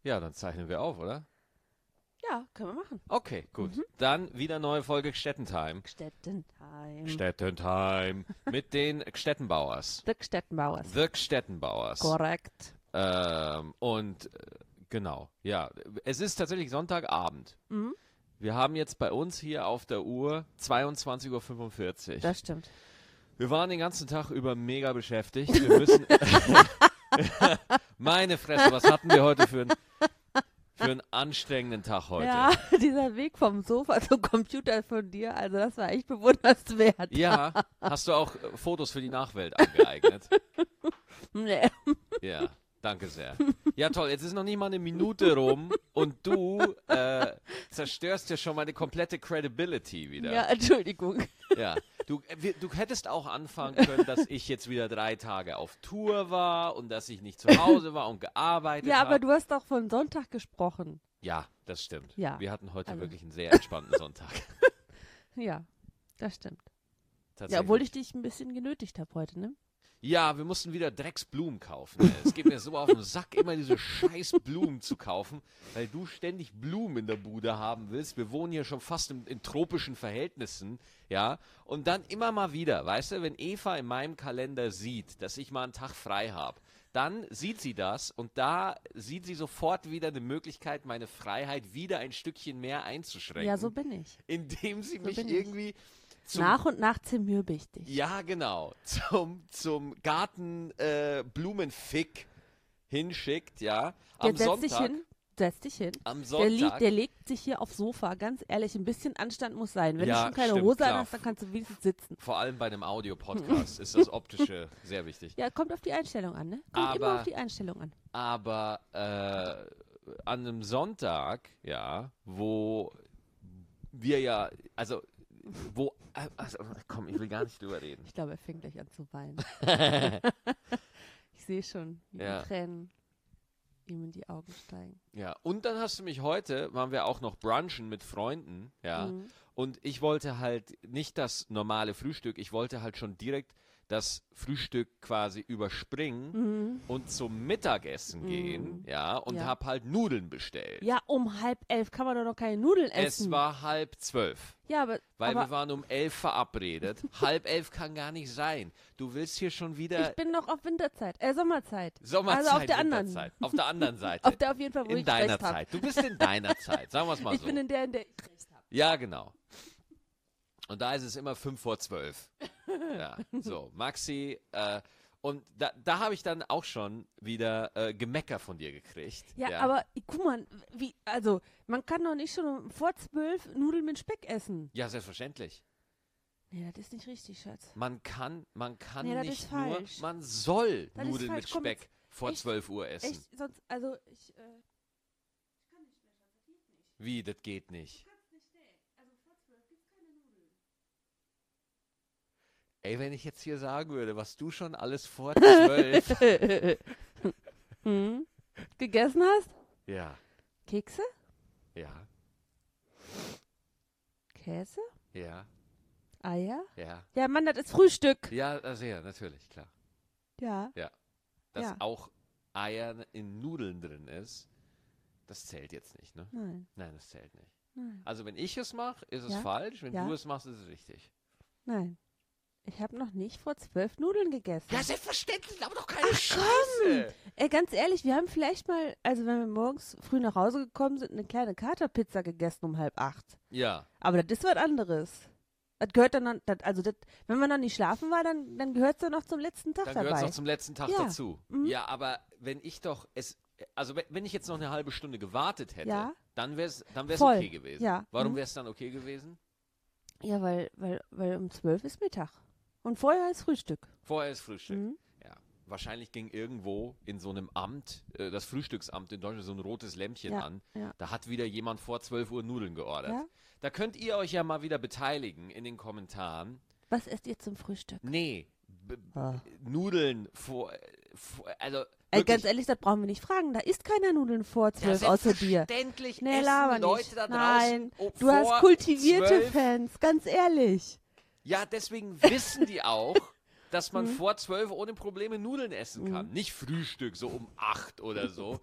Ja, dann zeichnen wir auf, oder? Ja, können wir machen. Okay, gut. Dann wieder neue Folge Gstettentime. Gstettentime. Gstettentime mit den Gstettenbauers. The Gstettenbauers. The Gstettenbauers. Korrekt. Genau, ja. Es ist tatsächlich Sonntagabend. Mhm. Wir haben jetzt bei uns hier auf der Uhr 22:45 Uhr. Das stimmt. Wir waren den ganzen Tag über mega beschäftigt. Wir müssen. Meine Fresse, was hatten wir heute für einen anstrengenden Tag heute? Ja, dieser Weg vom Sofa zum Computer von dir, also das war echt bewundernswert. Ja, hast du auch Fotos für die Nachwelt angeeignet? Nee. Ja, danke sehr. Ja, toll, jetzt ist noch nicht mal eine Minute rum und du zerstörst ja schon meine komplette Credibility wieder. Ja, Entschuldigung. Ja, du hättest auch anfangen können, dass ich jetzt wieder 3 Tage auf Tour war und dass ich nicht zu Hause war und gearbeitet Ja, habe. aber du hast doch von Sonntag gesprochen. Ja, das stimmt. Ja, Wir hatten heute also. wirklich einen sehr entspannten Sonntag. Ja, das stimmt. Ja, Tatsächlich. obwohl ich dich ein bisschen genötigt habe heute, ne? Ja, wir mussten wieder Drecksblumen kaufen. Ey. Es geht mir so auf den Sack, immer diese scheiß Blumen zu kaufen, weil du ständig Blumen in der Bude haben willst. Wir wohnen hier schon fast in tropischen Verhältnissen, ja. Und dann immer mal wieder, weißt du, wenn Eva in meinem Kalender sieht, dass ich mal einen Tag frei habe, dann sieht sie das und da sieht sie sofort wieder eine Möglichkeit, meine Freiheit wieder ein Stückchen mehr einzuschränken. Ja, so bin ich. Indem sie mich bin ich. irgendwie Nach und nach zermürbe ich dich. ja, genau. Zum Garten Blumenfick hinschickt, ja. Am Jetzt setz Sonntag. dich hin. Setz dich hin. Am Der, Sonntag. der legt sich hier aufs Sofa, ganz ehrlich, ein bisschen Anstand muss sein. Wenn Ja, du schon keine stimmt, Hose klar. an hast, dann kannst du wenigstens sitzen. Vor allem bei einem Audiopodcast ist das Optische sehr wichtig. Ja, kommt auf die Einstellung an, ne? Kommt immer Aber- auf die Einstellung an. Aber an einem Sonntag, ja, wo wir ja, also, komm, ich will gar nicht drüber reden. Ich glaube, er fängt gleich an zu weinen. Ich sehe schon, wie Ja. die Tränen ihm in die Augen steigen. Ja, und dann hast du mich heute, waren wir auch noch brunchen mit Freunden, ja, Mhm. und ich wollte halt nicht das normale Frühstück, ich wollte halt schon direkt das Frühstück quasi überspringen Mhm. und zum Mittagessen gehen, ja, und Ja. hab halt Nudeln bestellt. Ja, um 10:30 kann man doch noch keine Nudeln essen. Es war 11:30. Ja, aber, Weil aber wir waren um 11 verabredet. 10:30 kann gar nicht sein. Du willst hier schon wieder ich bin noch auf Winterzeit, Sommerzeit. Sommerzeit, also auf der anderen. Winterzeit. Auf der anderen Seite. Auf der auf jeden Fall, wo in ich deiner recht habe. Zeit. Du bist in deiner Zeit. Sagen wir es mal Ich so. bin in der ich recht habe. Ja, genau. Und da ist es immer 11:55. Ja, so. Maxi, und da habe ich dann auch schon wieder Gemecker von dir gekriegt. Ja, aber guck mal, also man kann doch nicht schon vor 12 Nudeln mit Speck essen. Ja, selbstverständlich. Nee, das ist nicht richtig, Schatz. Man kann Nee, das nicht ist nur, falsch. man soll Das ist Nudeln mit falsch. Komm, Speck vor echt, 12 Uhr essen. Echt, sonst, also ich, Wie, das geht nicht. Ey, wenn ich jetzt hier sagen würde, was du schon alles vor 12... gegessen hast? Ja, Kekse? ja, Eier, Käse? Eier? ja. Ja, Mann, das ist Frühstück. Ja, also ja, natürlich, klar. Ja. Dass Ja. auch Eier in Nudeln drin ist, das zählt jetzt nicht, ne? Nein, Nein, das zählt nicht. nein, Also wenn ich es mache, ist es Ja? falsch. Wenn Ja? du es machst, ist es richtig. nein. Ich habe noch nicht vor 12 Nudeln gegessen. Ja, selbstverständlich, aber doch keine Ach, Scheiße. Ganz ehrlich, wir haben vielleicht mal, also wenn wir morgens früh nach Hause gekommen sind, eine kleine Katerpizza gegessen um 7:30. Ja, Aber das ist was anderes. Das gehört dann, wenn man noch nicht schlafen war, dann gehört es dann noch zum letzten Tag dann gehört es dabei. noch zum letzten Tag Ja. dazu. Mhm. Ja, aber wenn ich doch also wenn ich jetzt noch eine halbe Stunde gewartet hätte, Ja. dann wär's Voll. okay gewesen. Ja. Warum Mhm. wäre es dann okay gewesen? Ja, weil um 12 ist Mittag. Und vorher ist Frühstück. Vorher ist Frühstück. Mhm. Ja. Wahrscheinlich ging irgendwo in so einem Amt, das Frühstücksamt in Deutschland, so ein rotes Lämpchen Ja, an. ja. Da hat wieder jemand vor 12 Uhr Nudeln geordert. Ja? Da könnt ihr euch ja mal wieder beteiligen in den Kommentaren. Was esst ihr zum Frühstück? Nee, Ah. Nudeln also Ey, wirklich, ganz ehrlich, das brauchen wir nicht fragen. Da isst keiner Nudeln vor 12 außer dir. selbstverständlich Nee, essen laber Leute nicht. da Nein, draußen du hast vor kultivierte 12. Fans, ganz ehrlich. Ja, deswegen wissen die auch, dass man Mhm. vor 12 ohne Probleme Nudeln essen kann. Nicht Frühstück, so um 8 oder so.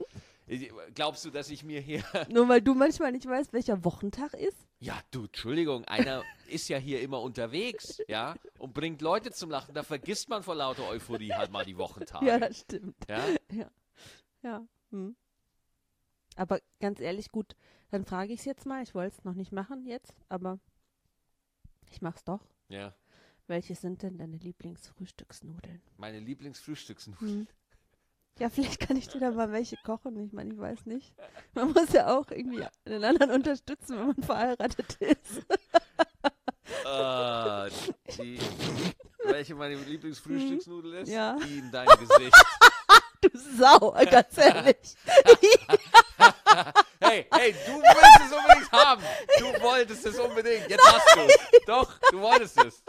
Glaubst du, dass ich mir hier... Nur weil du manchmal nicht weißt, welcher Wochentag ist? Ja, du, Entschuldigung, einer ist ja hier immer unterwegs, ja, und bringt Leute zum Lachen. Da vergisst man vor lauter Euphorie halt mal die Wochentage. Ja, das stimmt. Ja? Ja. Hm. Aber ganz ehrlich, gut, dann frage ich es jetzt mal. Ich wollte es noch nicht machen jetzt, aber ich mach's doch. Ja. Welche sind denn deine Lieblingsfrühstücksnudeln? Meine Lieblingsfrühstücksnudeln. Hm. Ja, vielleicht kann ich dir da mal welche kochen. Ich meine, ich weiß nicht. Man muss ja auch irgendwie den anderen unterstützen, wenn man verheiratet ist. Welche meine Lieblingsfrühstücksnudel ist? Ja. Die in deinem Gesicht. Du Sau, ganz ehrlich. Hey, du willst es unbedingt haben. Du wolltest es unbedingt. Jetzt hast du es. Doch, du wolltest es.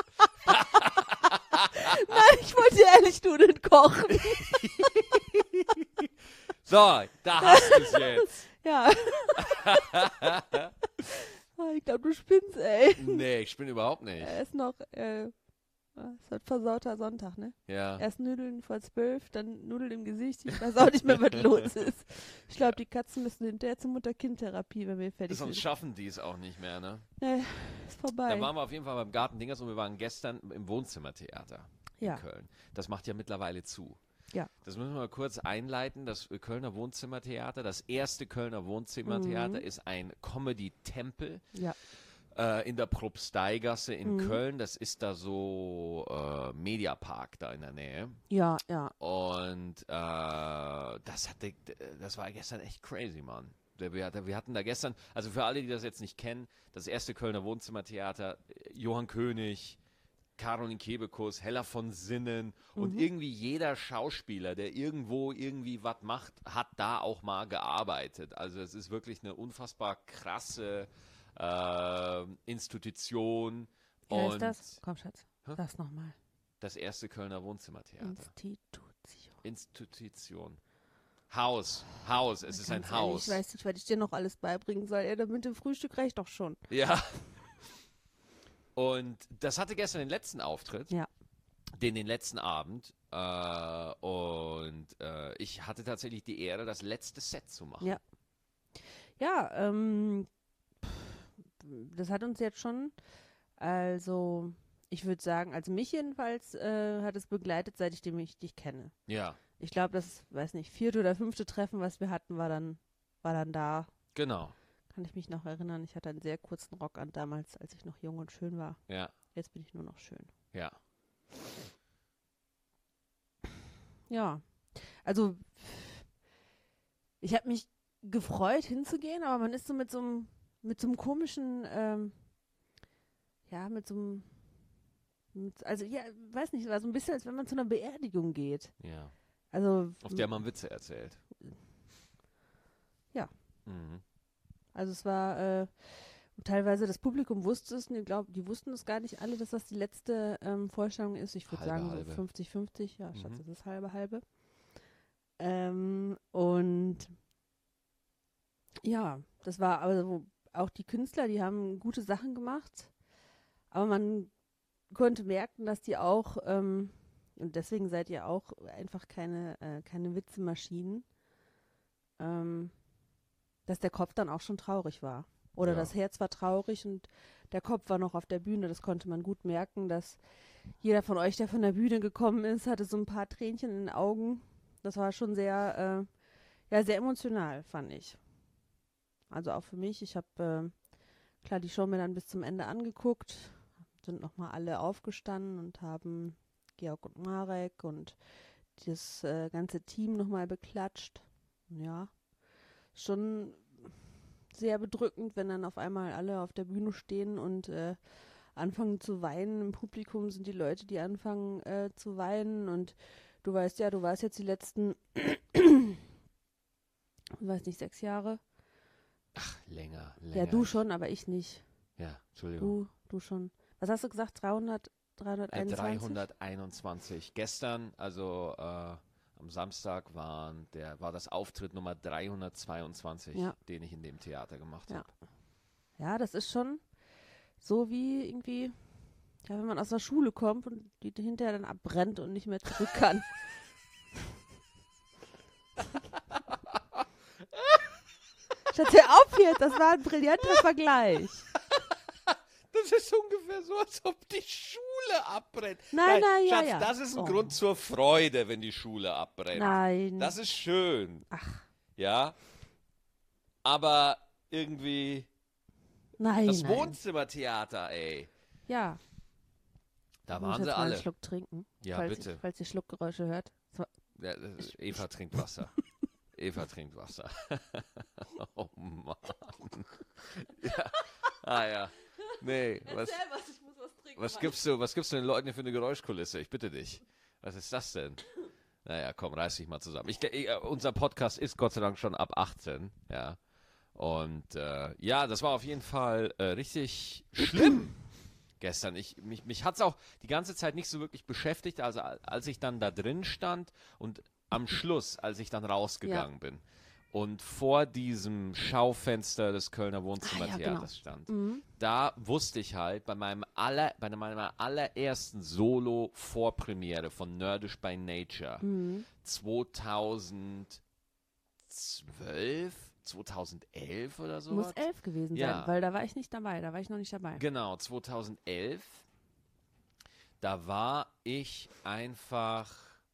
Nein, ich wollte ehrlich Nudeln kochen. So, da hast du es jetzt. Ja. Ich glaube, du spinnst, ey. Nee, ich bin überhaupt nicht. Er ist noch, es wird versauter Sonntag, ne? Ja. Erst Nudeln vor 12, dann Nudeln im Gesicht. Ich weiß auch nicht mehr, was los ist. Ich glaube, die Katzen müssen hinterher zur Mutter-Kind-Therapie, wenn wir fertig Sonst sind. schaffen die es auch nicht mehr, ne? Nee, ist vorbei. Da waren wir auf jeden Fall beim Garten Dingers und wir waren gestern im Wohnzimmertheater Ja. in Köln. Das macht ja mittlerweile zu. Ja. Das müssen wir mal kurz einleiten. Das Kölner Wohnzimmertheater, das erste Kölner Wohnzimmertheater ist ein Comedy-Tempel. Ja. In der Propsteigasse in Köln. Das ist da so Mediapark da in der Nähe. Ja, ja. Und das war gestern echt crazy, Mann. Wir hatten da gestern, also für alle, die das jetzt nicht kennen, das erste Kölner Wohnzimmertheater, Johann König, Caroline Kebekus, Hella von Sinnen und irgendwie jeder Schauspieler, der irgendwo irgendwie was macht, hat da auch mal gearbeitet. Also es ist wirklich eine unfassbar krasse Institution. Wie Und heißt das? Komm, Schatz, Hä? sag's nochmal. das erste Kölner Wohnzimmertheater. Institution. Haus, es ist ein Ganz ehrlich, Haus. Ich weiß nicht, was ich dir noch alles beibringen soll. Ja, mit dem Frühstück reicht doch schon. Ja. Und das hatte gestern den letzten Auftritt. Ja. Den letzten Abend. Ich hatte tatsächlich die Ehre, das letzte Set zu machen. Ja. Ja, das hat uns jetzt schon, also ich würde sagen, also mich jedenfalls hat es begleitet, seit ich dich kenne. Ja, Ich glaube, das, weiß nicht, 4. oder 5. Treffen, was wir hatten, war dann da. genau. Kann ich mich noch erinnern. Ich hatte einen sehr kurzen Rock an damals, als ich noch jung und schön war. Ja, Jetzt bin ich nur noch schön. ja. Ja, also ich habe mich gefreut hinzugehen, aber man ist so mit so einem komischen, weiß nicht, war so ein bisschen, als wenn man zu einer Beerdigung geht. Ja. Also Auf der man Witze erzählt. Ja. Mhm. Also es war teilweise, das Publikum wusste es, und ich glaube, die wussten es gar nicht alle, dass das die letzte Vorstellung ist. Ich würde sagen Halbe. so 50-50. Ja, Schatz, das ist halbe. Und ja, das war also auch die Künstler, die haben gute Sachen gemacht, aber man konnte merken, dass die auch, und deswegen seid ihr auch einfach keine Witzemaschinen, dass der Kopf dann auch schon traurig war. Oder Ja. das Herz war traurig und der Kopf war noch auf der Bühne. Das konnte man gut merken, dass jeder von euch, der von der Bühne gekommen ist, hatte so ein paar Tränchen in den Augen. Das war schon sehr, sehr emotional, fand ich. Also auch für mich. Ich habe, klar, die Show mir dann bis zum Ende angeguckt, sind nochmal alle aufgestanden und haben Georg und Marek und das ganze Team nochmal beklatscht. Ja, schon sehr bedrückend, wenn dann auf einmal alle auf der Bühne stehen und anfangen zu weinen. Im Publikum sind die Leute, die anfangen zu weinen und du weißt ja, du warst jetzt die letzten, ich weiß nicht, 6 Jahre. Ach, länger. Ja, du schon, aber ich nicht. Ja, Entschuldigung. Du schon. Was hast du gesagt? 321? 321. Gestern, also am Samstag war das Auftritt Nummer 322, Ja. den ich in dem Theater gemacht Ja. habe. Ja, das ist schon so wie irgendwie, ja, wenn man aus der Schule kommt und die hinterher dann abbrennt und nicht mehr zurück kann. Schatz, hör auf jetzt, das war ein brillanter Vergleich. Das ist ungefähr so, als ob die Schule abbrennt. Nein, ja, Schatz, ja. das ist ein Grund zur Freude, wenn die Schule abbrennt. Nein. Das ist schön. Ach. Ja. Aber irgendwie Nein, das nein. Wohnzimmertheater, ey. Ja. Da Ich muss waren jetzt sie mal einen alle. Schluck trinken. Ja, bitte. Falls ihr Schluckgeräusche hört. So, Ja, Eva trinkt Wasser. Eva trinkt Wasser. Oh Mann. Ja. Ah ja. Nee, ich muss was trinken. was gibst du den Leuten hier für eine Geräuschkulisse? Ich bitte dich. Was ist das denn? Naja, komm, reiß dich mal zusammen. Unser Podcast ist Gott sei Dank schon ab 18, ja. Und ja, das war auf jeden Fall richtig schlimm gestern. Mich hat es auch die ganze Zeit nicht so wirklich beschäftigt, also als ich dann da drin stand und am Schluss, als ich dann rausgegangen bin und vor diesem Schaufenster des Kölner Wohnzimmertheaters stand, da wusste ich halt bei meiner allerersten Solo-Vorpremiere von Nerdish by Nature 2011 oder so. Muss 11 gewesen sein, weil da war ich nicht dabei, da war ich noch nicht dabei. Genau, 2011. Da war ich einfach,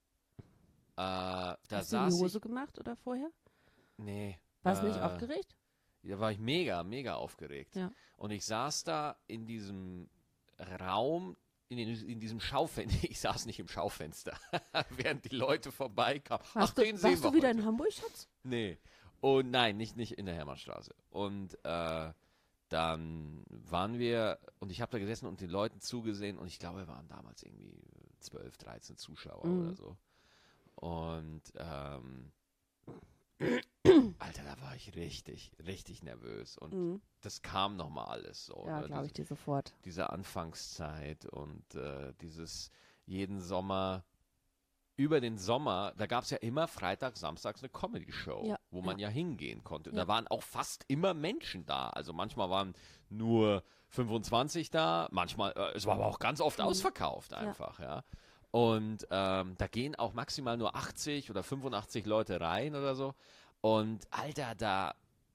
Hast du die Hose gemacht oder vorher? Nee. Warst du nicht aufgeregt? Da war ich mega, mega aufgeregt. Ja. Und ich saß da in diesem Raum, in diesem Schaufenster. Ich saß nicht im Schaufenster, während die Leute vorbeikamen. Warst du wieder in Hamburg, Schatz? Nee. Und nein, nicht in der Hermannstraße. Und dann waren wir, und ich habe da gesessen und den Leuten zugesehen, und ich glaube, wir waren damals irgendwie 12, 13 Zuschauer oder so. Und Alter, da war ich richtig, richtig nervös. Und das kam nochmal alles so. Ja, glaube ich dir sofort. Diese Anfangszeit und dieses jeden Sommer, über den Sommer, da gab es ja immer freitags, samstags eine Comedy-Show, wo man ja hingehen konnte. Und da waren auch fast immer Menschen da. Also manchmal waren nur 25 da, manchmal, es war aber auch ganz oft ausverkauft einfach, ja. Und da gehen auch maximal nur 80 oder 85 Leute rein oder so. Und Alter, da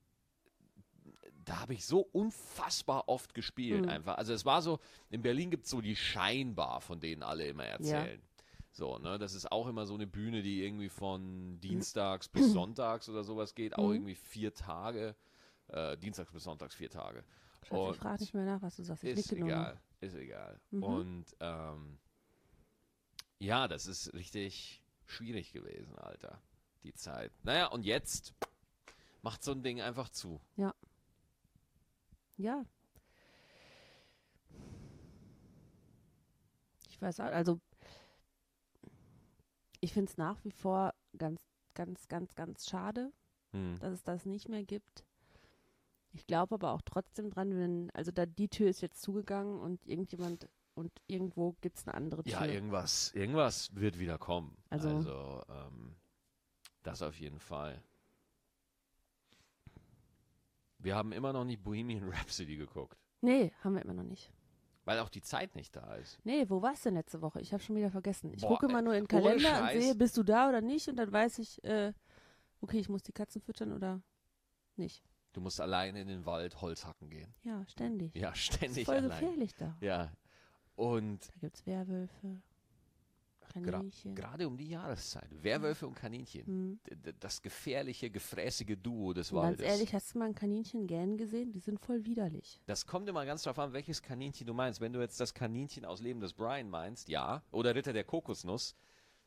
habe ich so unfassbar oft gespielt einfach. Also es war so, in Berlin gibt es so die Scheinbar, von denen alle immer erzählen. Ja. So, ne, das ist auch immer so eine Bühne, die irgendwie von Dienstags bis Sonntags oder sowas geht, auch irgendwie 4 Tage. Dienstags bis Sonntags 4 Tage. Schatz, ich frage nicht mehr nach, was du sagst. Ist egal. Und ja, das ist richtig schwierig gewesen, Alter, die Zeit. Naja, und jetzt macht so ein Ding einfach zu. Ja. Ja. Ich weiß auch, also ich finde es nach wie vor ganz, ganz, ganz, ganz schade, dass es das nicht mehr gibt. Ich glaube aber auch trotzdem dran, also die Tür ist jetzt zugegangen und irgendwo gibt es eine andere Tür. Ja, irgendwas wird wieder kommen. Also das auf jeden Fall. Wir haben immer noch nicht Bohemian Rhapsody geguckt. Nee, haben wir immer noch nicht. Weil auch die Zeit nicht da ist. Nee, wo warst du denn letzte Woche? Ich habe schon wieder vergessen. Ich gucke immer nur in den Kalender und sehe, bist du da oder nicht? Und dann weiß ich, okay, ich muss die Katzen füttern oder nicht. Du musst alleine in den Wald Holz hacken gehen. Ja, ständig. Ja, ständig voll allein. Gefährlich da. Ja. Und da gibt es Werwölfe, Kaninchen. Gerade um die Jahreszeit. Werwölfe und Kaninchen. Das gefährliche, gefräßige Duo des Waldes. Ganz ehrlich, hast du mal ein Kaninchen gähnen gesehen? Die sind voll widerlich. Das kommt immer ganz drauf an, welches Kaninchen du meinst. Wenn du jetzt das Kaninchen aus Leben des Brian meinst, ja. Oder Ritter der Kokosnuss,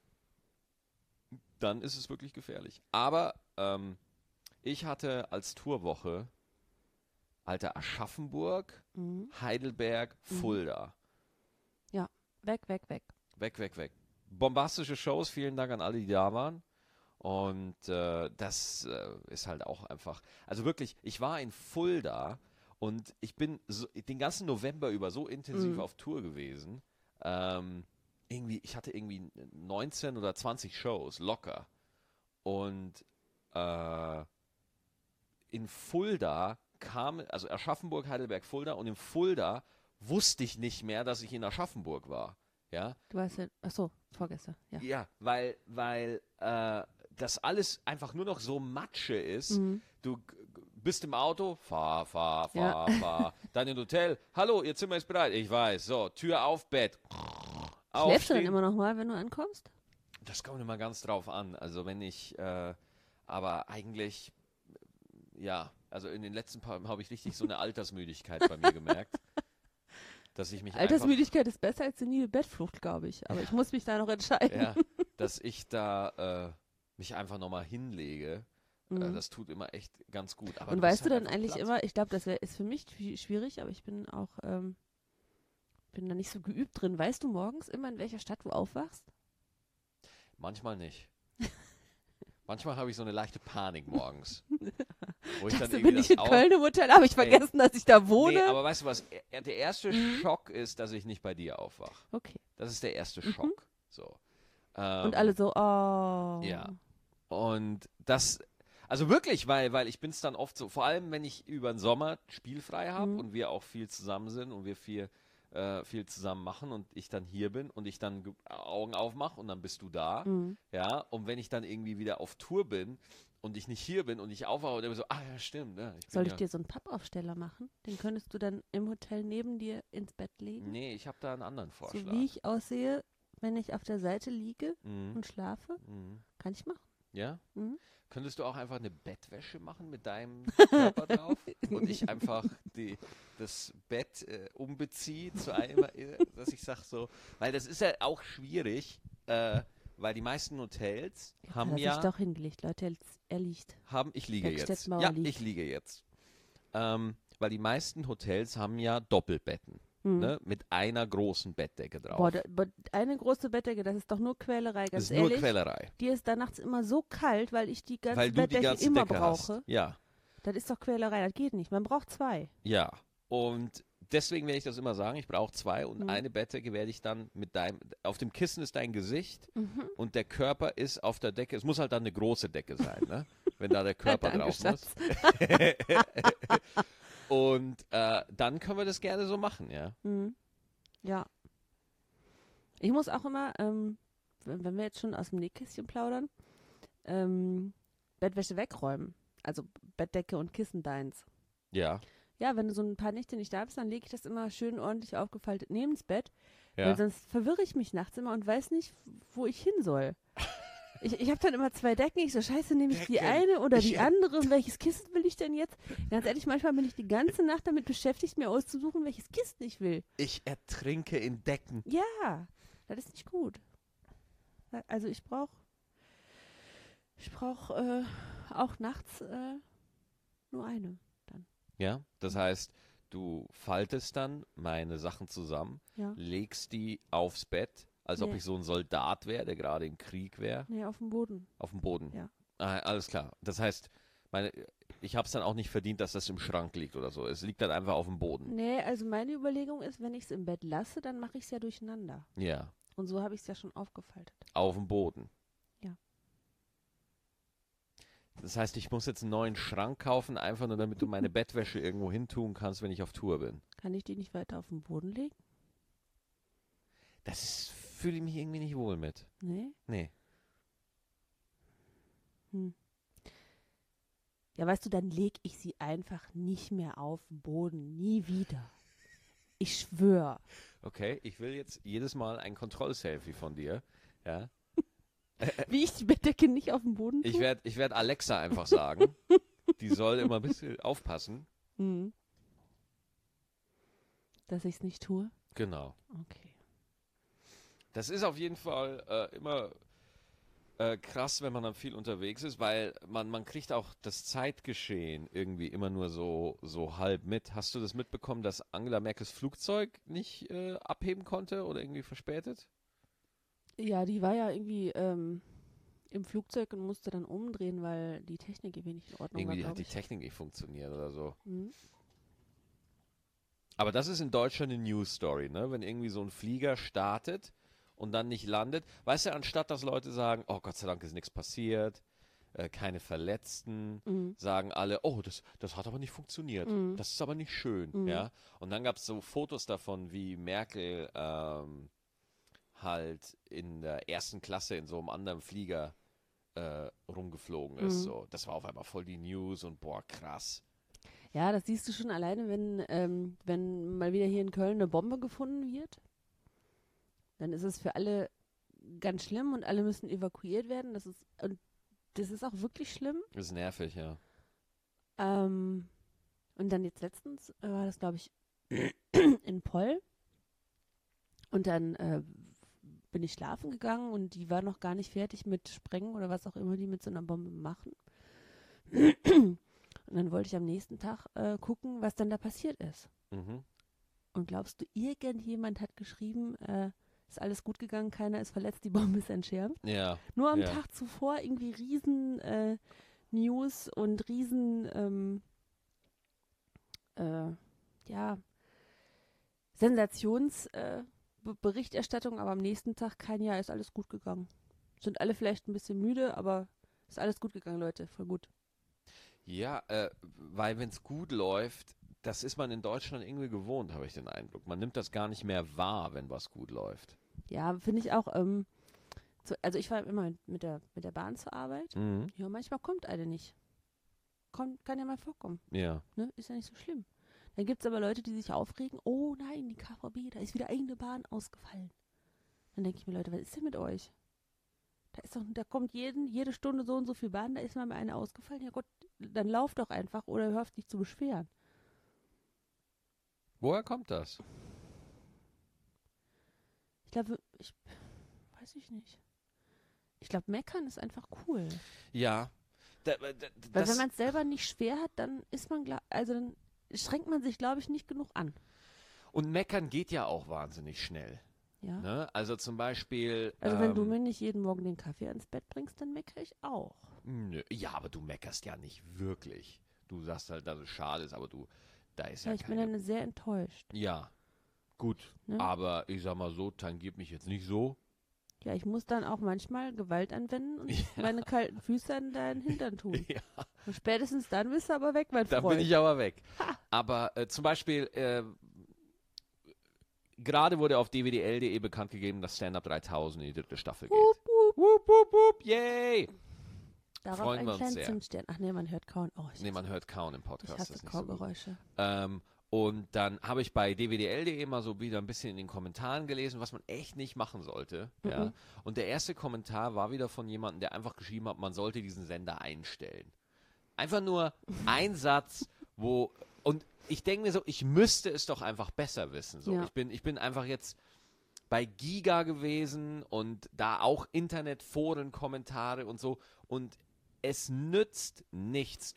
dann ist es wirklich gefährlich. Aber ich hatte als Tourwoche, Alter, Aschaffenburg, Heidelberg, Fulda. Ja, weg. Weg. Bombastische Shows, vielen Dank an alle, die da waren. Und das ist halt auch einfach, also wirklich, ich war in Fulda und ich bin den ganzen November über so intensiv auf Tour gewesen. Ich hatte irgendwie 19 oder 20 Shows, locker. Und in Fulda also Aschaffenburg, Heidelberg, Fulda, und in Fulda wusste ich nicht mehr, dass ich in Aschaffenburg war. Ja? Du weißt ja, achso, vorgestern, ja. Ja, weil das alles einfach nur noch so Matsche ist. Du bist im Auto, fahr, Ja. fahr. Dann ins Hotel, hallo, Ihr Zimmer ist bereit. Ich weiß, so, Tür auf, Bett. Schläfst du dann Aufstehen. immer noch mal, wenn du ankommst? Das kommt immer ganz drauf an. Also wenn ich, aber eigentlich, ja, also in den letzten paar habe ich richtig so eine Altersmüdigkeit bei mir gemerkt, dass ich mich einfach, Altersmüdigkeit ist besser als senile Bettflucht, glaube ich. Aber ich muss mich da noch entscheiden. ja, dass ich da mich einfach nochmal hinlege. Mhm. Das tut immer echt ganz gut. Aber Und du hast weißt du halt dann einfach eigentlich Platz. immer, ich glaube, ist für mich schwierig, aber ich bin auch, bin da nicht so geübt drin. Weißt du morgens immer, in welcher Stadt du aufwachst? Manchmal nicht. Manchmal habe ich so eine leichte Panik morgens. Wo ich dann Dachte, irgendwie bin ich das in Köln im Hotel, habe ich vergessen, dass ich da wohne? Nee, aber weißt du was? Der erste Mhm. Schock ist, dass ich nicht bei dir aufwache. Okay. Das ist der erste Mhm. Schock. So. Und alle so, oh. Ja. Und das, also wirklich, weil ich bin es dann oft so, vor allem wenn ich über den Sommer spielfrei habe Mhm. und wir auch viel zusammen sind und wir viel zusammen machen und ich dann hier bin und ich dann Augen aufmache und dann bist du da. Mhm. Ja, und wenn ich dann irgendwie wieder auf Tour bin und ich nicht hier bin und ich aufwache und dann so, ah ja, stimmt. Ja, Soll bin ich dir so einen Pappaufsteller machen? Den könntest du dann im Hotel neben dir ins Bett legen? Nee, ich habe da einen anderen So Vorschlag. wie ich aussehe, wenn ich auf der Seite liege Mhm. und schlafe? Mhm. Kann ich machen. Ja? Mhm. Könntest du auch einfach eine Bettwäsche machen mit deinem Körper drauf und ich einfach das Bett umbeziehe zu einem, dass ich sage so, weil das ist ja auch schwierig, weil die meisten Hotels Jetzt haben hat er ja, sich doch hingelegt, Leute. Er liegt. ich liege jetzt. Eckstedt-Mauer Ja, liegt. ich liege jetzt. Weil die meisten Hotels haben ja Doppelbetten, Mhm. ne, mit einer großen Bettdecke drauf. Boah, eine große Bettdecke, das ist doch nur Quälerei, das ganz ist nur ehrlich. Quälerei. Dir ist da nachts immer so kalt, weil ich die ganze Weil du die Bettdecke ganze immer Decke brauche. hast. Ja. Das ist doch Quälerei, das geht nicht. Man braucht zwei. Ja, und deswegen werde ich das immer sagen, ich brauche zwei und Mhm. eine Bettdecke werde ich dann mit auf dem Kissen ist dein Gesicht Mhm. und der Körper ist auf der Decke, es muss halt dann eine große Decke sein, ne? Wenn da der Körper Danke, drauf muss. Schatz. Und dann können wir das gerne so machen, ja. Mhm. Ja. Ich muss auch immer, wenn wir jetzt schon aus dem Nähkästchen plaudern, Bettwäsche wegräumen. Also Bettdecke und Kissen deins. Ja, Ja, wenn du so ein paar Nächte nicht da bist, dann lege ich das immer schön ordentlich aufgefaltet neben das Bett, ja. weil sonst verwirre ich mich nachts immer und weiß nicht, wo ich hin soll. Ich habe dann immer zwei Decken. Ich so, scheiße, nehme ich die Decken. eine oder die andere? Und welches Kissen will ich denn jetzt? Ganz ehrlich, manchmal bin ich die ganze Nacht damit beschäftigt, mir auszusuchen, welches Kissen ich will. Ich ertrinke in Decken. Ja, das ist nicht gut. Also ich brauch auch nachts nur eine. Ja, das heißt, du faltest dann meine Sachen zusammen, Ja. legst die aufs Bett, als ob Nee. ich so ein Soldat wäre, der gerade im Krieg wäre. Nee, auf dem Boden. Auf dem Boden. Ja. Alles klar. Das heißt, ich habe es dann auch nicht verdient, dass das im Schrank liegt oder so. Es liegt dann einfach auf dem Boden. Nee, also meine Überlegung ist, wenn ich es im Bett lasse, dann mache ich es ja durcheinander. Ja, Und so habe ich es ja schon aufgefaltet. auf dem Boden. Ja. Das heißt, ich muss jetzt einen neuen Schrank kaufen, einfach nur damit du meine Bettwäsche irgendwo hin tun kannst, wenn ich auf Tour bin. Kann ich die nicht weiter auf den Boden legen? Fühle ich mich irgendwie nicht wohl mit. Nee? Nee. Ja, weißt du, dann lege ich sie einfach nicht mehr auf den Boden. Nie wieder. Ich schwöre. Okay, ich will jetzt jedes Mal ein Kontrollselfie von dir. Ja. Wie ich die Bettdecke nicht auf den Boden tue? Ich werd Alexa einfach sagen. Die soll immer ein bisschen aufpassen. Mhm. Dass ich es nicht tue? Genau. Okay. Das ist auf jeden Fall immer krass, wenn man dann viel unterwegs ist, weil man kriegt auch das Zeitgeschehen irgendwie immer nur so halb mit. Hast du das mitbekommen, dass Angela Merkels Flugzeug nicht abheben konnte oder irgendwie verspätet? Ja, die war ja irgendwie im Flugzeug und musste dann umdrehen, weil die Technik irgendwie nicht in Ordnung Irgendwie war, hat glaube die ich. Technik nicht funktioniert oder so. Mhm. Aber das ist in Deutschland eine News-Story, ne? Wenn irgendwie so ein Flieger startet und dann nicht landet. Weißt du, anstatt dass Leute sagen, oh Gott sei Dank ist nichts passiert, keine Verletzten, Mhm. sagen alle, oh, das hat aber nicht funktioniert. Mhm. Das ist aber nicht schön, Mhm. ja. Und dann gab es so Fotos davon, wie Merkel halt in der ersten Klasse in so einem anderen Flieger rumgeflogen ist. Mhm. So. Das war auf einmal voll die News und boah, krass. Ja, das siehst du schon alleine, wenn mal wieder hier in Köln eine Bombe gefunden wird. Dann ist es für alle ganz schlimm und alle müssen evakuiert werden. Das ist auch wirklich schlimm. Das ist nervig, ja. Und dann jetzt letztens war das, glaube ich, in Poll. Und dann bin ich schlafen gegangen und die war noch gar nicht fertig mit Sprengen oder was auch immer die mit so einer Bombe machen. Und dann wollte ich am nächsten Tag gucken, was dann da passiert ist. Mhm. Und glaubst du, irgendjemand hat geschrieben, ist alles gut gegangen, keiner ist verletzt, die Bombe ist entschärft? Ja. Nur am ja. Tag zuvor irgendwie riesen News und riesen Sensationsberichterstattung, aber am nächsten Tag kein Jahr, ist alles gut gegangen. Sind alle vielleicht ein bisschen müde, aber ist alles gut gegangen, Leute, voll gut. Ja, weil wenn es gut läuft, das ist man in Deutschland irgendwie gewohnt, habe ich den Eindruck. Man nimmt das gar nicht mehr wahr, wenn was gut läuft. Ja, finde ich auch, also ich fahre immer mit der Bahn zur Arbeit. Mhm. Ja, manchmal kommt eine nicht. Kann ja mal vorkommen. Ja. Ne? Ist ja nicht so schlimm. Dann gibt es aber Leute, die sich aufregen, oh nein, die KVB, da ist wieder eine Bahn ausgefallen. Dann denke ich mir, Leute, was ist denn mit euch? Da kommt jede Stunde so und so viel Bahn, da ist mal eine ausgefallen. Ja Gott, dann lauf doch einfach oder hör auf dich zu beschweren. Woher kommt das? Ich glaube, weiß ich nicht. Ich glaube, meckern ist einfach cool. Ja. Weil wenn man es selber nicht schwer hat, dann ist man, dann strengt man sich, glaube ich, nicht genug an. Und meckern geht ja auch wahnsinnig schnell. Ja. Ne? Also zum Beispiel. Also wenn du mir nicht jeden Morgen den Kaffee ans Bett bringst, dann meckere ich auch. Nö, ja, aber du meckerst ja nicht wirklich. Du sagst halt, dass es schade ist, aber da ist Ja, ja ich bin dann sehr enttäuscht. Ja, gut. Ne? Aber ich sag mal so, tangiert mich jetzt nicht so. Ja, ich muss dann auch manchmal Gewalt anwenden und meine kalten Füße an deinen Hintern tun. Ja. Und spätestens dann bist du aber weg, mein Da Freund. bin ich aber weg. Ha. Aber zum Beispiel, gerade wurde auf dwdl.de bekannt gegeben, dass Stand-Up 3000 in die 3. Staffel geht. Wup, wup. Wup, wup, wup, yay! Darauf Freuen wir einen uns kleinen sehr. Zimtstern. Ach nee, man hört kauen. Oh, Nee, man hört kauen im Podcast. ich das hasse ist nicht so gut. Kaugeräusche. Und dann habe ich bei dwdl.de mal so wieder ein bisschen in den Kommentaren gelesen, was man echt nicht machen sollte. Mhm. Ja. Und der erste Kommentar war wieder von jemandem, der einfach geschrieben hat, man sollte diesen Sender einstellen. Einfach nur ein Satz, und ich denke mir so, ich müsste es doch einfach besser wissen. So. Ja. Ich bin einfach jetzt bei Giga gewesen und da auch Internetforen, Kommentare und so. Und es nützt nichts.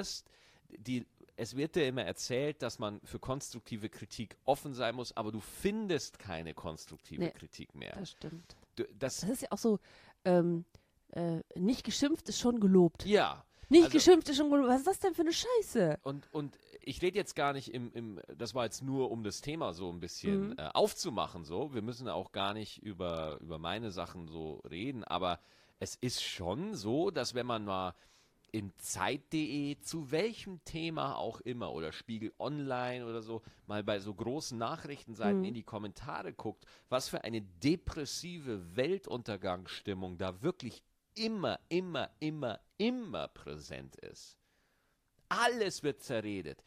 Es wird dir immer erzählt, dass man für konstruktive Kritik offen sein muss, aber du findest keine konstruktive Kritik mehr. Das stimmt. Das ist ja auch so, nicht geschimpft ist schon gelobt. ja. Nicht geschimpft ist schon gelobt. Was ist das denn für eine Scheiße? Und ich rede jetzt gar nicht das war jetzt nur, um das Thema so ein bisschen aufzumachen, so. Wir müssen auch gar nicht über meine Sachen so reden, aber es ist schon so, dass wenn man mal in Zeit.de zu welchem Thema auch immer oder Spiegel Online oder so mal bei so großen Nachrichtenseiten in die Kommentare guckt, was für eine depressive Weltuntergangsstimmung da wirklich immer präsent ist. Alles wird zerredet.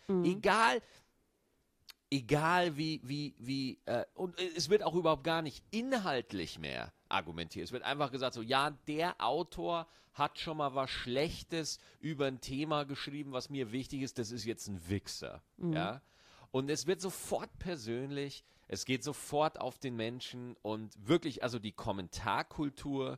Egal wie, und es wird auch überhaupt gar nicht inhaltlich mehr argumentiert. Es wird einfach gesagt so, ja, der Autor hat schon mal was Schlechtes über ein Thema geschrieben, was mir wichtig ist, das ist jetzt ein Wichser. Ja? Und es wird sofort persönlich, es geht sofort auf den Menschen und wirklich, also die Kommentarkultur,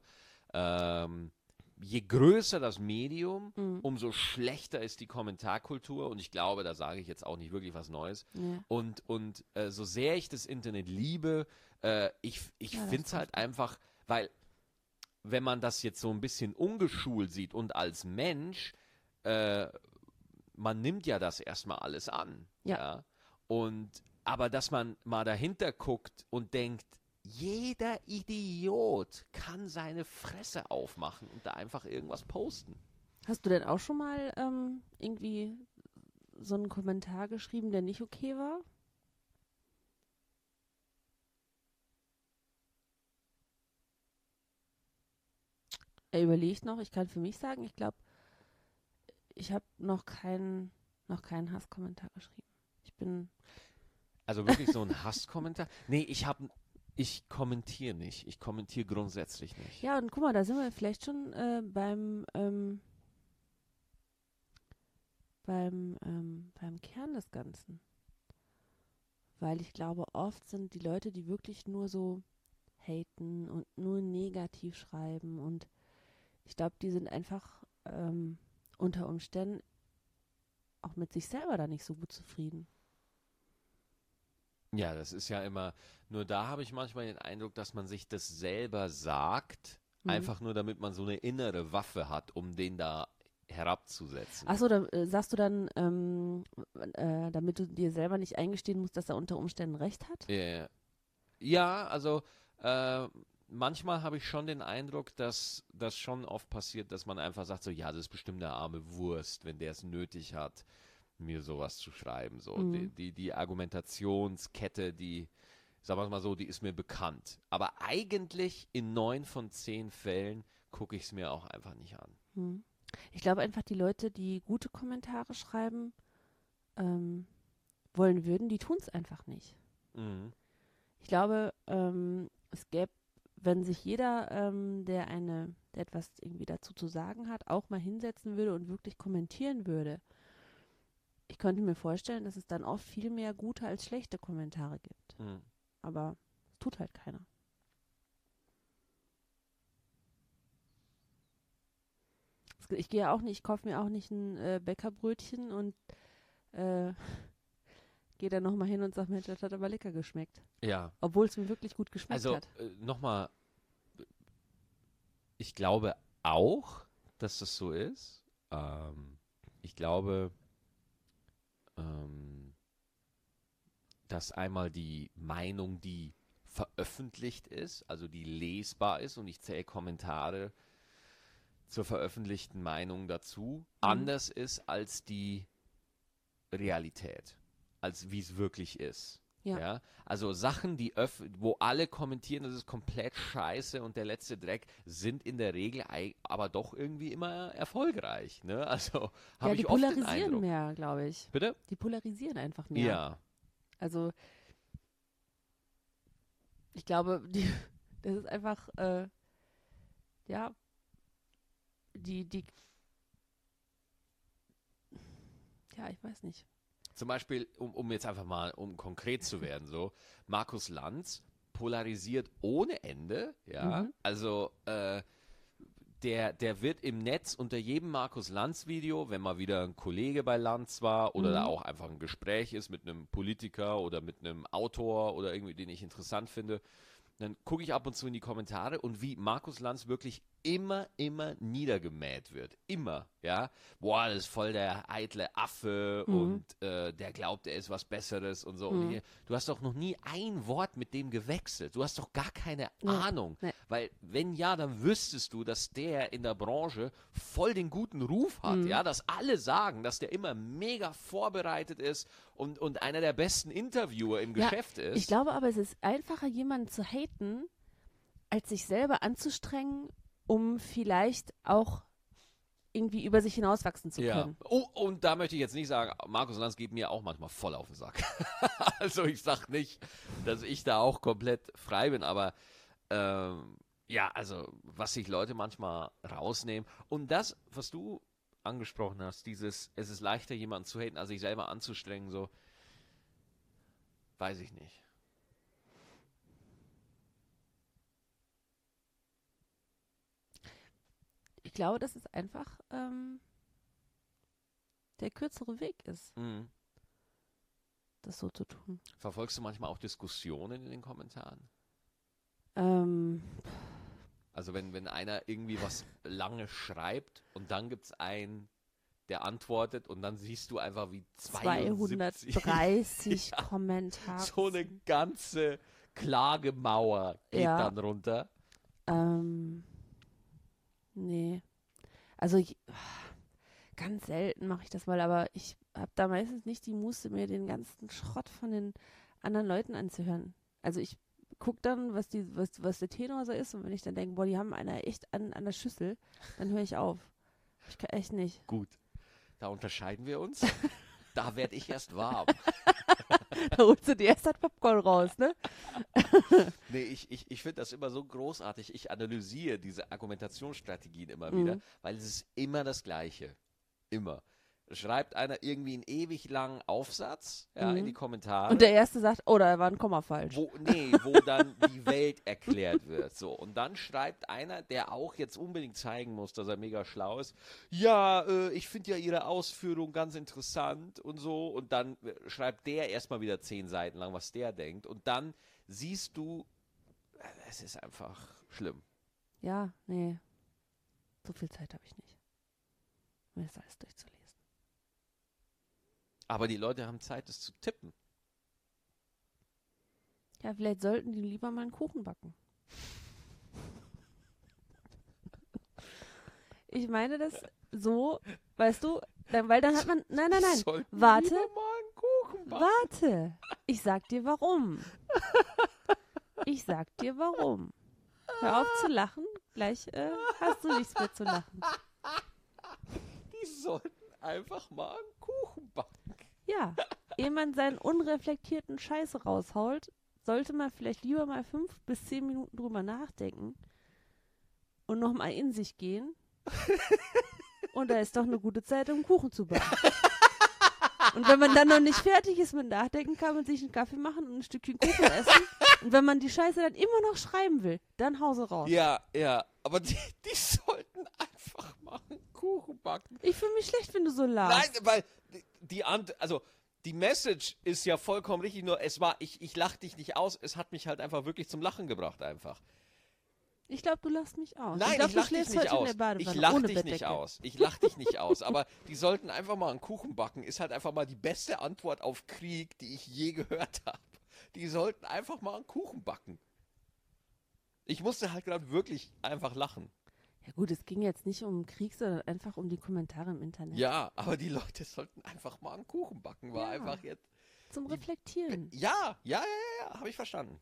je größer das Medium, umso schlechter ist die Kommentarkultur. Und ich glaube, da sage ich jetzt auch nicht wirklich was Neues. Ja. Und so sehr ich das Internet liebe, ich finde es halt einfach, weil wenn man das jetzt so ein bisschen ungeschult sieht und als Mensch, man nimmt ja das erstmal alles an. Ja. Aber dass man mal dahinter guckt und denkt, jeder Idiot kann seine Fresse aufmachen und da einfach irgendwas posten. Hast du denn auch schon mal irgendwie so einen Kommentar geschrieben, der nicht okay war? Er überlegt noch, ich kann für mich sagen, ich glaube, ich habe noch noch keinen Hasskommentar geschrieben. Ich bin, Also wirklich so ein Hasskommentar? Nee, ich kommentiere nicht. Ich kommentiere grundsätzlich nicht. ja, und guck mal, da sind wir vielleicht schon beim Kern des Ganzen. Weil ich glaube, oft sind die Leute, die wirklich nur so haten und nur negativ schreiben, und ich glaube, die sind einfach unter Umständen auch mit sich selber da nicht so gut zufrieden. Ja, das ist ja immer, nur da habe ich manchmal den Eindruck, dass man sich das selber sagt, einfach nur damit man so eine innere Waffe hat, um den da herabzusetzen. Achso, da sagst du dann, damit du dir selber nicht eingestehen musst, dass er unter Umständen recht hat? Ja, also manchmal habe ich schon den Eindruck, dass das schon oft passiert, dass man einfach sagt, so, ja, das ist bestimmt eine arme Wurst, wenn der es nötig hat, mir sowas zu schreiben. So, die Argumentationskette, die, sagen wir es mal so, die ist mir bekannt. Aber eigentlich in 9 von 10 Fällen gucke ich es mir auch einfach nicht an. Ich glaube einfach, die Leute, die gute Kommentare schreiben wollen würden, die tun es einfach nicht. Mhm. Ich glaube, es gäbe, wenn sich jeder, der etwas irgendwie dazu zu sagen hat, auch mal hinsetzen würde und wirklich kommentieren würde. Ich könnte mir vorstellen, dass es dann oft viel mehr gute als schlechte Kommentare gibt. Aber es tut halt keiner. Ich gehe auch nicht, ich kaufe mir auch nicht ein Bäckerbrötchen und gehe dann nochmal hin und sage, Mensch, das hat aber lecker geschmeckt. Ja. Obwohl es mir wirklich gut geschmeckt Also hat. nochmal, ich glaube auch, dass das so ist. Ich glaube, dass einmal die Meinung, die veröffentlicht ist, also die lesbar ist, und ich zähle Kommentare zur veröffentlichten Meinung dazu, anders ist als die Realität, als wie es wirklich ist. Ja. Also Sachen, wo alle kommentieren, das ist komplett scheiße und der letzte Dreck, sind in der Regel aber doch irgendwie immer erfolgreich. Ne? Also habe ich oft den Die polarisieren Eindruck. mehr, glaube ich. Bitte? Die polarisieren einfach mehr. Ja. Also ich glaube, das ist einfach, ja, ja, ich weiß nicht. Zum Beispiel, um jetzt einfach mal, um konkret zu werden, so, Markus Lanz polarisiert ohne Ende, ja, also der wird im Netz unter jedem Markus Lanz-Video, wenn mal wieder ein Kollege bei Lanz war oder da auch einfach ein Gespräch ist mit einem Politiker oder mit einem Autor oder irgendwie, den ich interessant finde, dann gucke ich ab und zu in die Kommentare und wie Markus Lanz wirklich immer niedergemäht wird. Immer, ja. Boah, das ist voll der eitle Affe und der glaubt, er ist was Besseres und so. Und du hast doch noch nie ein Wort mit dem gewechselt. Du hast doch gar keine Ahnung. Nee. Weil, wenn ja, dann wüsstest du, dass der in der Branche voll den guten Ruf hat, ja. Dass alle sagen, dass der immer mega vorbereitet ist und einer der besten Interviewer im Geschäft ist. Ich glaube aber, es ist einfacher, jemanden zu haten, als sich selber anzustrengen, um vielleicht auch irgendwie über sich hinauswachsen zu können. Oh, und da möchte ich jetzt nicht sagen, Markus Lanz geht mir auch manchmal voll auf den Sack. Also ich sag nicht, dass ich da auch komplett frei bin, aber ja, also was sich Leute manchmal rausnehmen. Und das, was du angesprochen hast, es ist leichter, jemanden zu haten, als sich selber anzustrengen, so, weiß ich nicht. Ich glaube, dass es einfach der kürzere Weg ist, das so zu tun. Verfolgst du manchmal auch Diskussionen in den Kommentaren? Also wenn einer irgendwie was lange schreibt und dann gibt es einen, der antwortet und dann siehst du einfach wie 230 Kommentare. So eine ganze Klagemauer geht dann runter. Nee. Also ganz selten mache ich das mal, aber ich habe da meistens nicht die Muße, mir den ganzen Schrott von den anderen Leuten anzuhören. Also ich gucke dann, was der Tenor so ist, und wenn ich dann denke, boah, die haben einer echt an der Schüssel, dann höre ich auf. Ich kann echt nicht. Gut, da unterscheiden wir uns. Da werde ich erst warm. Da holst du dir erst das Popcorn raus, ne? Nee, ich finde das immer so großartig. Ich analysiere diese Argumentationsstrategien immer wieder, weil es ist immer das Gleiche. Immer. Schreibt einer irgendwie einen ewig langen Aufsatz in die Kommentare. Und der Erste sagt, oh, da war ein Komma falsch. Wo dann die Welt erklärt wird. So. Und dann schreibt einer, der auch jetzt unbedingt zeigen muss, dass er mega schlau ist, ja, ich finde ja Ihre Ausführung ganz interessant und so. Und dann schreibt der erstmal wieder 10 Seiten lang, was der denkt. Und dann siehst du, es ist einfach schlimm. Ja, nee. So viel Zeit habe ich nicht, mir das alles durchzulesen. Aber die Leute haben Zeit, das zu tippen. Ja, vielleicht sollten die lieber mal einen Kuchen backen. Ich meine das so, weißt du, weil dann hat man, nein, warte, lieber mal einen Kuchen backen. warte, ich sag dir warum. Hör auf zu lachen, gleich hast du nichts mehr zu lachen. Die sollten einfach mal einen Kuchen backen. Ja, ehe man seinen unreflektierten Scheiß raushaut, sollte man vielleicht lieber mal 5 bis 10 Minuten drüber nachdenken und nochmal in sich gehen. Und da ist doch eine gute Zeit, um Kuchen zu backen. Und wenn man dann noch nicht fertig ist mit Nachdenken, kann man sich einen Kaffee machen und ein Stückchen Kuchen essen. Und wenn man die Scheiße dann immer noch schreiben will, dann Hause raus. Ja, aber die sollten einfach mal einen Kuchen backen. Ich fühle mich schlecht, wenn du so lachst. Nein, weil die Message ist ja vollkommen richtig, nur ich lach dich nicht aus, es hat mich halt einfach wirklich zum Lachen gebracht einfach. Ich glaube, du lachst mich aus. Nein, ich lach dich nicht aus. Ich lach dich nicht aus. Ich lach dich nicht aus. Aber die sollten einfach mal einen Kuchen backen, ist halt einfach mal die beste Antwort auf Krieg, die ich je gehört habe. Die sollten einfach mal einen Kuchen backen. Ich musste halt gerade wirklich einfach lachen. Ja gut, es ging jetzt nicht um Krieg, sondern einfach um die Kommentare im Internet. Ja, aber die Leute sollten einfach mal einen Kuchen backen, war einfach jetzt. Zum Reflektieren. Ja, habe ich verstanden.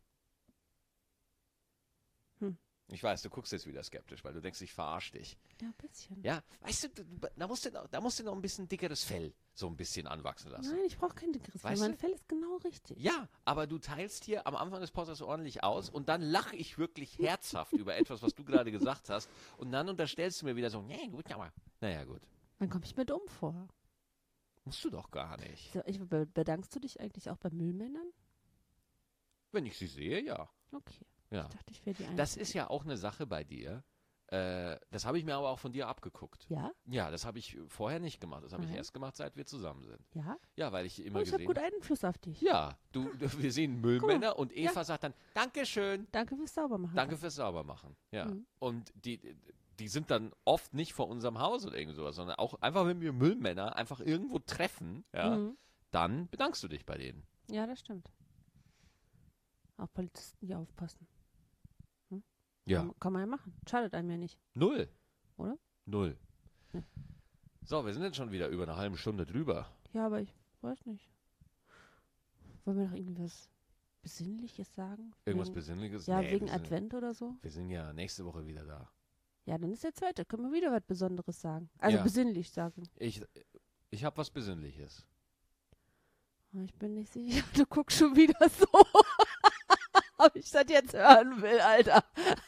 Ich weiß, du guckst jetzt wieder skeptisch, weil du denkst, ich verarsche dich. Ja, ein bisschen. Ja, weißt du, da musst du noch ein bisschen dickeres Fell so ein bisschen anwachsen lassen. Nein, ich brauche kein dickeres Fell. Mein Fell ist genau richtig. Ja, aber du teilst hier am Anfang des Podcasts ordentlich aus und dann lache ich wirklich herzhaft über etwas, was du gerade gesagt hast und dann unterstellst du mir wieder so, nee, gut, aber naja, gut. Dann komme ich mir dumm vor. Musst du doch gar nicht. So, bedankst du dich eigentlich auch bei Müllmännern? Wenn ich sie sehe, ja. Okay. Ja. Ich dachte, ich wäre die Einzige. Das ist ja auch eine Sache bei dir. Das habe ich mir aber auch von dir abgeguckt. Ja? Ja, das habe ich vorher nicht gemacht. Das habe ich erst gemacht, seit wir zusammen sind. Ja? Ja, weil ich immer ich habe gut Einfluss auf dich. Ja, wir sehen Müllmänner und Eva sagt dann, Dankeschön. Danke fürs Saubermachen. Danke fürs Saubermachen. Ja. Und die sind dann oft nicht vor unserem Haus oder irgend sowas, sondern auch einfach, wenn wir Müllmänner einfach irgendwo treffen, dann bedankst du dich bei denen. Ja, das stimmt. Auch Polizisten, die aufpassen. Ja. Kann man ja machen. Schadet einem ja nicht. 0. Oder? 0. Ja. So, wir sind jetzt schon wieder über eine halbe Stunde drüber. Ja, aber ich weiß nicht. Wollen wir noch irgendwie was Besinnliches sagen? Irgendwas Besinnliches? Ja, wegen Advent oder so? Wir sind ja nächste Woche wieder da. Ja, dann ist der zweite. Können wir wieder was Besonderes sagen. Also besinnlich sagen. Ich habe was Besinnliches. Ich bin nicht sicher. Du guckst schon wieder so. Ob ich das jetzt hören will, Alter.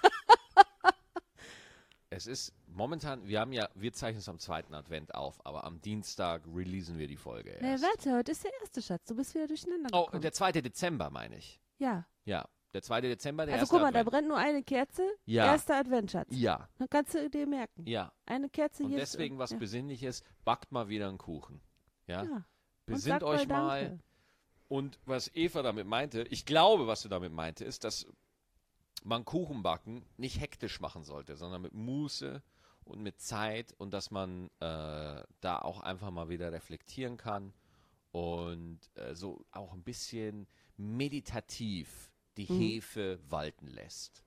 Es ist momentan, wir zeichnen es am 2. Advent auf, aber am Dienstag releasen wir die Folge erst. Nee, warte, heute ist der erste, Schatz. Du bist wieder durcheinander gekommen. Oh, der 2. Dezember meine ich. Ja. Ja, der 2. Dezember, der also erste guck mal, Advent. da brennt nur eine Kerze. Ja. Erster Advent, Schatz. Ja. Dann kannst du dir merken. Ja. Eine Kerze Und jetzt. deswegen was Besinnliches, backt mal wieder einen Kuchen. Ja. Ja. Besinnt euch mal. Danke. Und was Eva damit meinte, ich glaube, was du damit meinte, ist, dass man Kuchenbacken nicht hektisch machen sollte, sondern mit Muße und mit Zeit und dass man da auch einfach mal wieder reflektieren kann und so auch ein bisschen meditativ die Hefe walten lässt.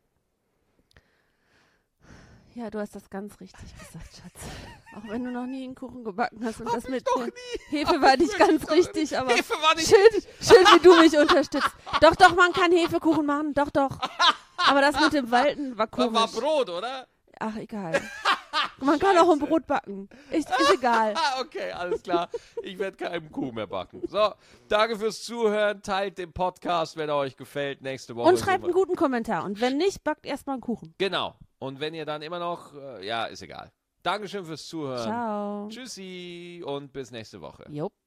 Ja, du hast das ganz richtig gesagt, Schatz. Auch wenn du noch nie einen Kuchen gebacken hast und das mit Hefe war nicht ganz richtig, aber Hefe war nicht schön, wie du mich unterstützt. Doch, man kann Hefekuchen machen, doch. Aber das mit dem Walten war komisch. War Brot, oder? Ach, egal. Man kann auch ein Brot backen. Ist egal. Okay, alles klar. Ich werde keinem Kuh mehr backen. So, danke fürs Zuhören. Teilt den Podcast, wenn er euch gefällt. Nächste Woche. Und schreibt einen guten Kommentar. Und wenn nicht, backt erstmal einen Kuchen. Genau. Und wenn ihr dann immer noch, ja, ist egal. Dankeschön fürs Zuhören. Ciao. Tschüssi und bis nächste Woche. Jupp.